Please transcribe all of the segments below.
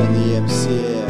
Johnny MC,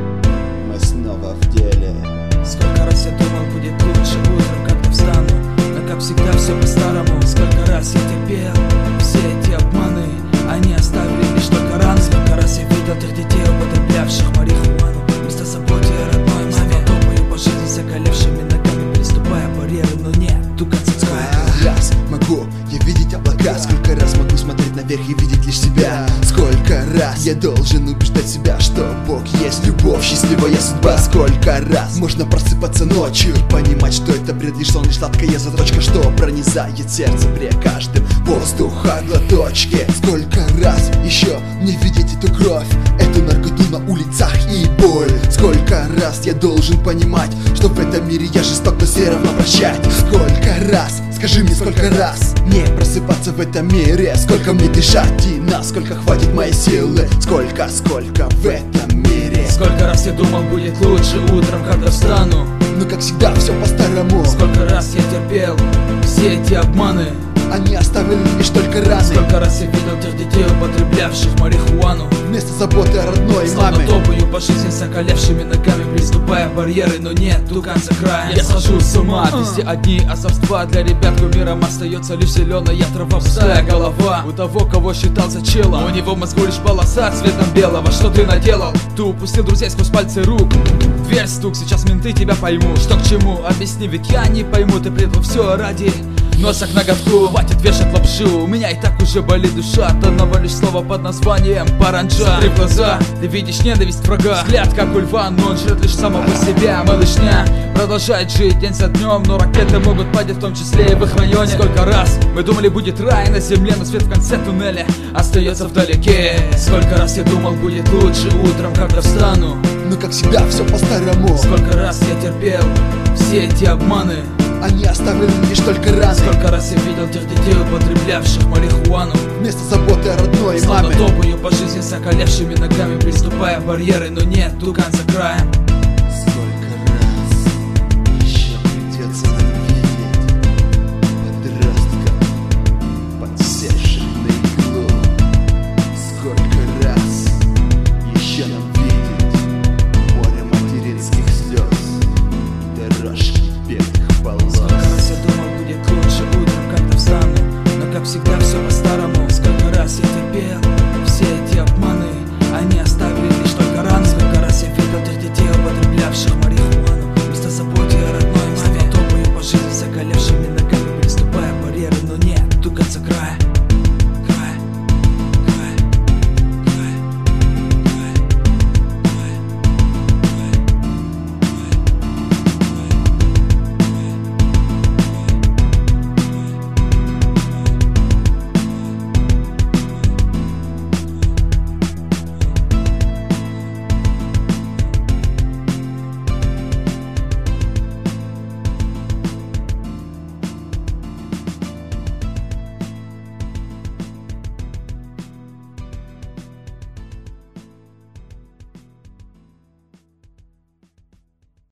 мы снова в деле. Сколько раз я думал, будет лучше утром, когда встану, но как всегда все по-старому. Сколько раз я терпел все эти обманы, они оставили лишь только раны. Сколько раз я видел тех детей, употреблявших марихуану, вместо заботы о родной маме. Топаю по жизни закалевшими ногами, переступая барьеры, но нет, до конца края. Сколько раз могу я видеть облака, сколько раз могу смотреть наверх и видеть лишь себя. Сколько раз я должен убеждать себя, что Бог есть любовь, счастливая судьба. Сколько раз можно просыпаться ночью и понимать, что это бред, лишь сон, лишь сладкая заточка, что пронизает сердце при каждом воздухоглоточке. Сколько раз еще мне видеть эту кровь, эту наркоту на улицах и боль. Сколько раз я должен понимать, что в этом мире я жесток, но все равно прощать. Сколько раз, скажи мне, сколько раз мне просыпаться в этом мире? Сколько мне дышать и насколько хватит моей силы? Сколько в этом мире? Сколько раз я думал, будет лучше утром, когда встану, но как всегда все по-старому. Сколько раз я терпел все эти обманы, они оставили лишь только раны. Сколько раз я видел тех детей, употреблявших марихуану, вместо заботы о родной словно маме. топаю по жизни с околевшими ногами, приступая барьеры, но нет до конца края. Я схожу с ума, везде одни азовства. Для ребят кумиром остается лишь зеленая трава, пустая голова у того, кого считал за чела. У него в мозгу лишь полоса цветом белого. Что ты наделал? Ты упустил друзей сквозь пальцы рук. Дверь стук, сейчас менты тебя поймут. Что к чему? Объясни, ведь я не пойму. Ты предал все ради носок ноготку, хватит вешать лапшу. У меня и так уже болит душа от одного лишь слова под названием паранджа. Смотри в глаза, ты видишь ненависть врага, взгляд как у льва, но он жрет лишь самого себя. Малышня продолжает жить день за днем, но ракеты могут падать в том числе и в их районе. Сколько раз мы думали, будет рай на земле, но свет в конце туннеля остается вдалеке. Сколько раз я думал, будет лучше утром, когда встану, но как всегда все по-старому. Сколько раз я терпел все эти обманы, они оставили лишь только раны. Сколько раз я видел тех детей, употреблявших марихуану, вместо заботы о родной словно маме. топаю по жизни с околевшими ногами, приступая барьеры, но нет до конца края.